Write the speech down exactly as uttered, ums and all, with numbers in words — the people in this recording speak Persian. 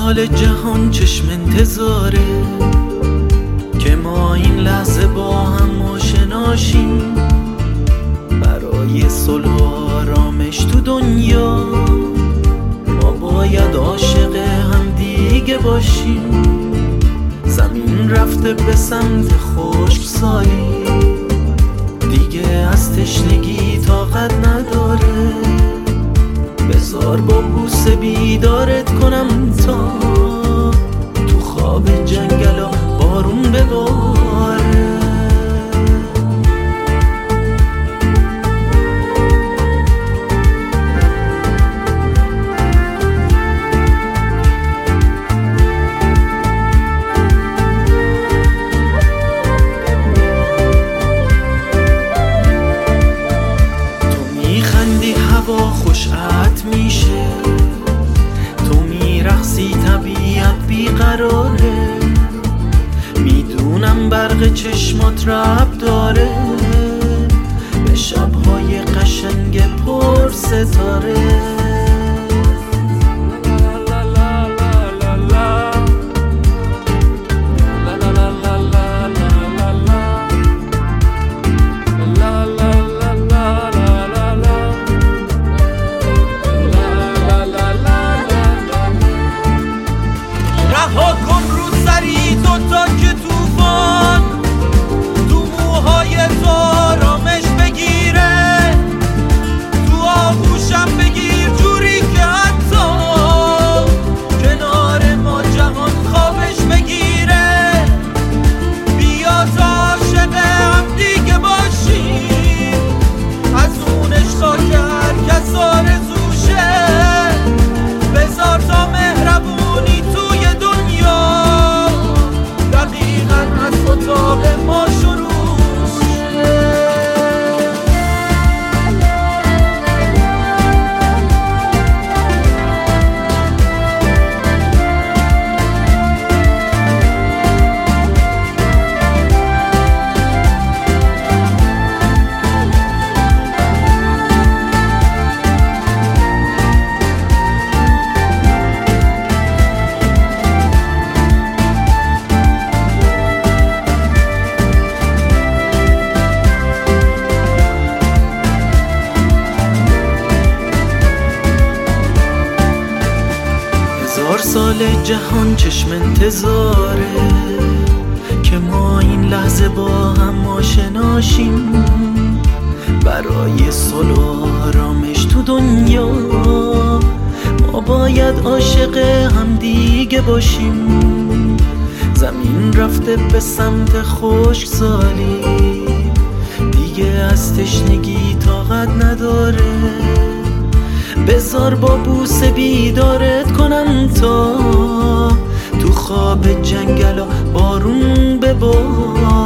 سال جهان چشم انتظاره که ما این لحظه با هم آشناشیم، برای صلح و آرامش تو دنیا ما باید عاشق هم دیگه باشیم. زمین رفته به سمت خشکسالی، دیگه از تشنگی طاقت نداره. بذار با بوسه بیدارت کنم تا تو خواب جنگل و بارون بباره. هوا خوشت میشه، تو میرقصی طبیعت بیقراره. میدونم برق چشمات رب داره به شبهای قشنگ پر ستاره. رها کن رو سری دوتا که توفان تو موهای تو آرامش بگیره، تو آغوشم بگیر جوری که حتی کنار ما جهان خوابش بگیره. بیا تا عاشق هم دیگه باشیم، از اون عشقا که هر کس آرزوشه. بذار تا مهربونی توی اتاق ما شروع هزار سال جهان چشم انتظاره که ما این لحظه با هم آشناشیم، برای صلح و آرامش تو دنیا ما باید عاشق هم دیگه باشیم. زمین رفته به سمت خشکسالی، دیگه از تشنگی طاقت نداره. بذار با بوسه بیدارت کنم تا تو خواب جنگل و بارون بباره.